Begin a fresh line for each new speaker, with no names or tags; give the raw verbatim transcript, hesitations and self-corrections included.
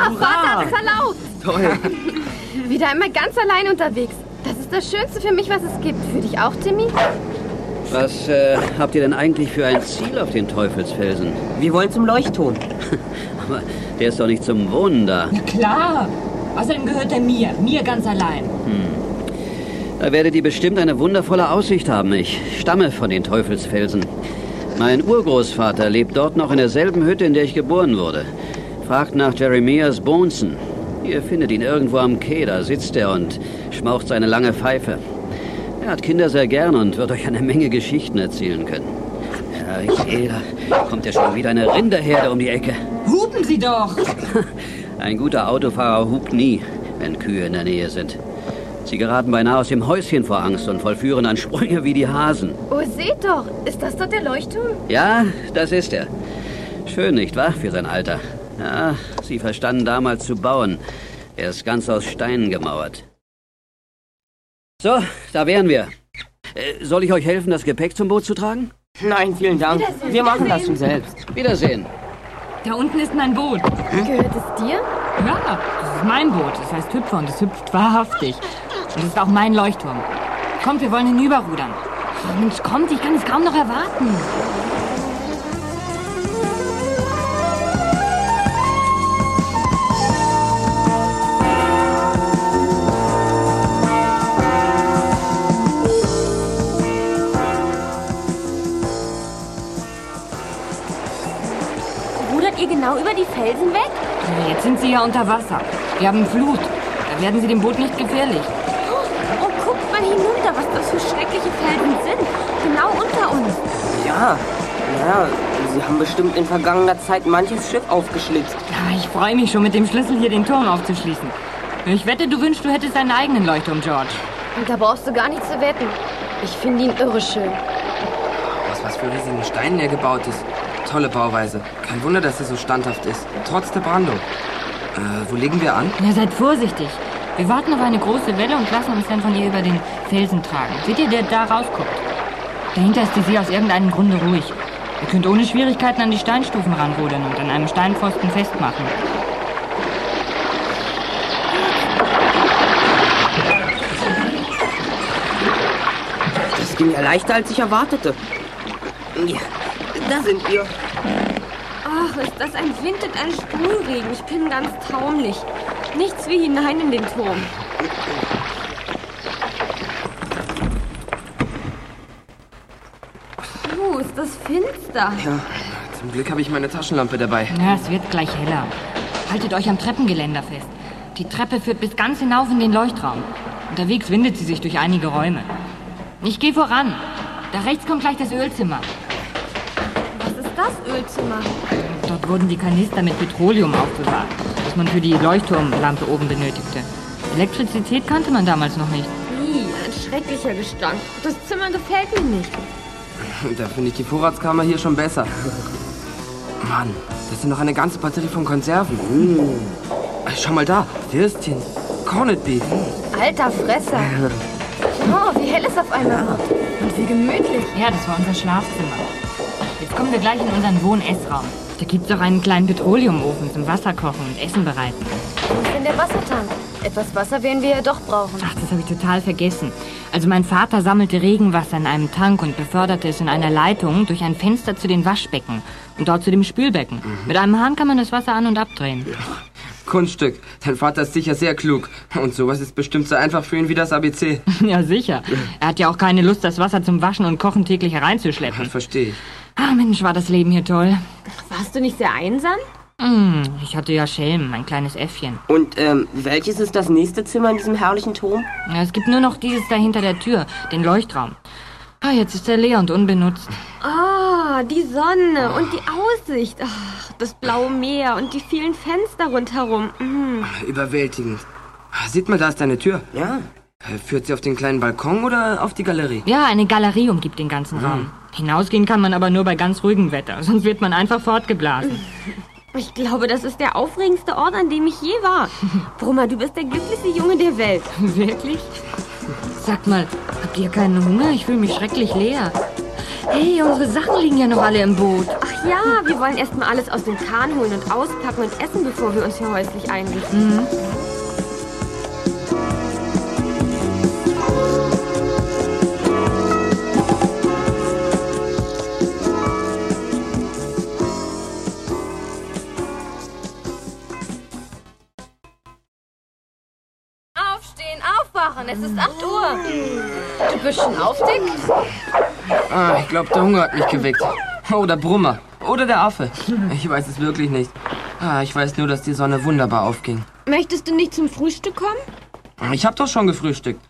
Vater, das erlaubt.
Toll.
Wieder einmal ganz allein unterwegs. Das ist das Schönste für mich, was es gibt. Für dich auch, Timmy?
Was äh, habt ihr denn eigentlich für ein Ziel auf den Teufelsfelsen?
Wir wollen zum Leuchtturm.
Aber der ist doch nicht zum Wohnen da.
Na klar. Außerdem gehört er mir. Mir ganz allein.
Hm. Da werdet ihr bestimmt eine wundervolle Aussicht haben. Ich stamme von den Teufelsfelsen. Mein Urgroßvater lebt dort noch in derselben Hütte, in der ich geboren wurde. Fragt nach Jeremias Bonson. Ihr findet ihn irgendwo am Quai, da sitzt er und schmaucht seine lange Pfeife. Er hat Kinder sehr gern und wird euch eine Menge Geschichten erzählen können. Ja, ich sehe, da kommt ja schon wieder eine Rinderherde um die Ecke.
Hupen Sie doch!
Ein guter Autofahrer hupt nie, wenn Kühe in der Nähe sind. Sie geraten beinahe aus dem Häuschen vor Angst und vollführen dann Sprünge wie die Hasen.
Oh, seht doch. Ist das dort der Leuchtturm?
Ja, das ist er. Schön, nicht wahr, für sein Alter? Ja, sie verstanden damals zu bauen. Er ist ganz aus Steinen gemauert. So, da wären wir. Äh, soll ich euch helfen, das Gepäck zum Boot zu tragen?
Nein, vielen Dank.
Wiedersehen,
Wir machen das
wiedersehen.
schon selbst.
Wiedersehen.
Da unten ist mein Boot.
Gehört es dir?
Ja, das ist mein Boot. Das heißt Hüpfer und es hüpft wahrhaftig. Und das ist auch mein Leuchtturm. Kommt, wir wollen hinüberrudern. Oh, Mensch, kommt, ich kann es kaum noch erwarten.
Rudert ihr genau über die Felsen weg?
Ja, jetzt sind sie ja unter Wasser. Wir haben Flut. Da werden sie dem Boot nicht gefährlich.
Oh, guckt mal hinunter, was das für schreckliche Felsen sind. Genau unter uns.
Ja, ja, Sie haben bestimmt in vergangener Zeit manches Schiff aufgeschlitzt.
Ja, ich freue mich schon, mit dem Schlüssel hier den Turm aufzuschließen. Ich wette, du wünschst, du hättest deinen eigenen Leuchtturm, George.
Und da brauchst du gar nicht zu wetten. Ich finde ihn irre schön.
Aus was für riesigen Steinen er gebaut ist. Tolle Bauweise. Kein Wunder, dass er so standhaft ist. Trotz der Brandung. Äh, wo legen wir an?
Na, seid vorsichtig. Wir warten auf eine große Welle und lassen uns dann von ihr über den Felsen tragen. Seht ihr, der da rausguckt? Dahinter ist die See aus irgendeinem Grunde ruhig. Ihr könnt ohne Schwierigkeiten an die Steinstufen ranrudern und an einem Steinpfosten festmachen.
Das ging ja leichter, als ich erwartete. Ja, da sind wir.
Ach, ist das ein Wind und ein Sprühregen. Ich bin ganz taumelig. Nichts wie hinein in den Turm. Puh, ist das finster.
Ja, zum Glück habe ich meine Taschenlampe dabei.
Na, es wird gleich heller. Haltet euch am Treppengeländer fest. Die Treppe führt bis ganz hinauf in den Leuchtraum. Unterwegs windet sie sich durch einige Räume. Ich gehe voran. Da rechts kommt gleich das Ölzimmer.
Was ist das Ölzimmer?
Dort wurden die Kanister mit Petroleum aufbewahrt, das man für die Leuchtturmlampe oben benötigte. Elektrizität kannte man damals noch nicht.
Ih, ein schrecklicher Gestank. Das Zimmer gefällt mir nicht.
Da finde ich die Vorratskammer hier schon besser. Mann, das sind noch eine ganze Batterie von Konserven. Mm. Schau mal da, Würstchen, Corned Beef.
Alter Fresser. Oh, wie hell es auf einmal wird. Und wie gemütlich.
Ja, das war unser Schlafzimmer. Jetzt kommen wir gleich in unseren Wohn-Essraum. Da gibt's auch einen kleinen Petroleumofen zum Wasserkochen und Essen bereiten.
Wo ist denn der Wassertank? Etwas Wasser werden wir ja doch brauchen.
Ach, das habe ich total vergessen. Also mein Vater sammelte Regenwasser in einem Tank und beförderte es in einer Leitung durch ein Fenster zu den Waschbecken und dort zu dem Spülbecken. Mhm. Mit einem Hahn kann man das Wasser an- und abdrehen. Ja.
Kunststück. Dein Vater ist sicher sehr klug. Und sowas ist bestimmt so einfach für ihn wie das A B C.
Ja, sicher. Er hat ja auch keine Lust, das Wasser zum Waschen und Kochen täglich hereinzuschleppen.
Ja, verstehe ich.
Ah, Mensch, war das Leben hier toll.
Warst du nicht sehr einsam?
Hm, ich hatte ja Schelm, mein kleines Äffchen.
Und ähm, welches ist das nächste Zimmer in diesem herrlichen Turm?
Ja, es gibt nur noch dieses da hinter der Tür, den Leuchtraum. Ah, jetzt ist er leer und unbenutzt.
Ah, die Sonne und die Aussicht. Ach, das blaue Meer und die vielen Fenster rundherum. Mhm.
Überwältigend. Sieht mal, da ist deine Tür.
Ja.
Führt sie auf den kleinen Balkon oder auf die Galerie?
Ja, eine Galerie umgibt den ganzen Raum. Hm. Hinausgehen kann man aber nur bei ganz ruhigem Wetter, sonst wird man einfach fortgeblasen.
Ich glaube, das ist der aufregendste Ort, an dem ich je war. Brummer, du bist der glücklichste Junge der Welt.
Wirklich? Sag mal, habt ihr keinen Hunger? Ich fühle mich schrecklich leer. Hey, unsere Sachen liegen ja noch alle im Boot.
Ach ja, wir wollen erst mal alles aus dem Kahn holen und auspacken und essen, bevor wir uns hier häuslich einrichten.
Mhm.
Aufstehen, aufwachen, es ist acht Uhr. Du bist schon aufdick?
Ah, ich glaube, der Hunger hat mich geweckt. Oder Brummer. Oder der Affe. Ich weiß es wirklich nicht. Ah, ich weiß nur, dass die Sonne wunderbar aufging.
Möchtest du nicht zum Frühstück kommen?
Ich habe doch schon gefrühstückt.